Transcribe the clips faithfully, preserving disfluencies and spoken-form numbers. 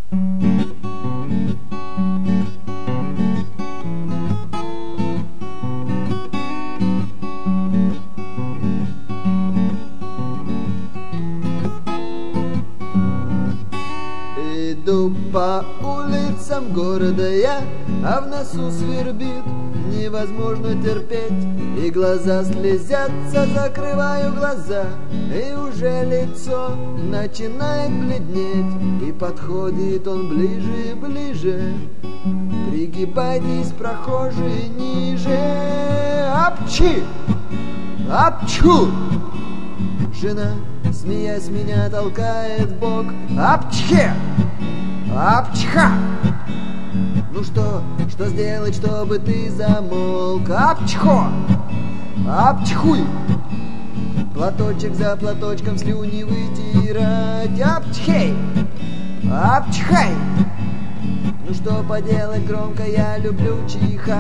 Иду по улицам города я, а в носу свербит, невозможно терпеть, и глаза слезятся, закрываю глаза, и уже лицо начинает бледнеть, и подходит он ближе и ближе. Пригибайтесь, прохожие, ниже. Апчи! Апчу! Жена, смеясь, меня толкает в бок. Апчхе! Апчха! Ну что, что сделать, чтобы ты замолк? Апчхо! Апчхуй! Платочек за платочком слюни вытирать. Апчхей! Апчхай! Ну что поделать, громко я люблю чихать.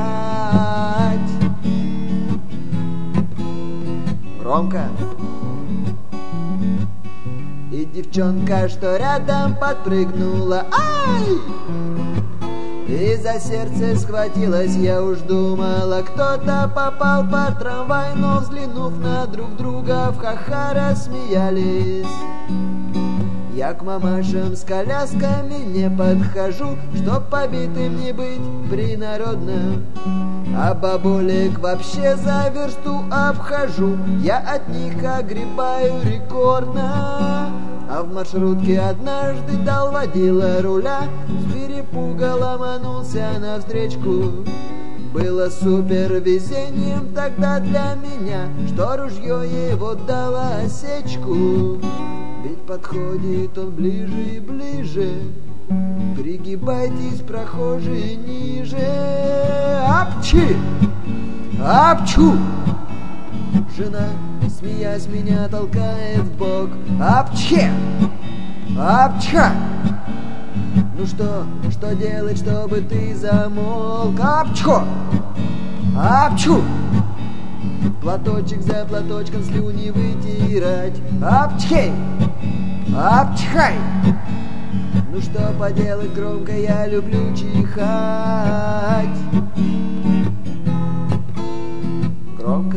Громко. И девчонка, что рядом, подпрыгнула. Ай! И за сердце схватилась, я уж думала, кто-то попал под трамвай, но взглянув на друг друга, в ха-ха рассмеялись. Я к мамашам с колясками не подхожу, чтоб побитым не быть принародно, а бабулек вообще за версту обхожу, я от них огребаю рекордно. А в маршрутке однажды дал водила руля, с перепуга ломанулся навстречку. Было супер везением тогда для меня, что ружье его дало осечку. Ведь подходит он ближе и ближе. Пригибайтесь, прохожие, ниже. Апчи! Апчу! Жена, смеясь, меня толкает в бок. Апчхе! Апчха! Ну что, что делать, чтобы ты замолк? Апчхо! Апчу! Платочек за платочком слюни вытирать. Апчхей! Апчхай! Ну что поделать, громко я люблю чихать. Громко.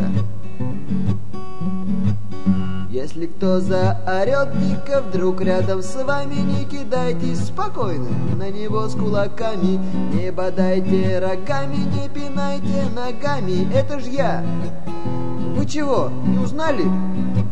Если кто заорет дико вдруг рядом с вами, не кидайтесь спокойно на него с кулаками, не бодайте рогами, не пинайте ногами. Это ж я. Вы чего, не узнали?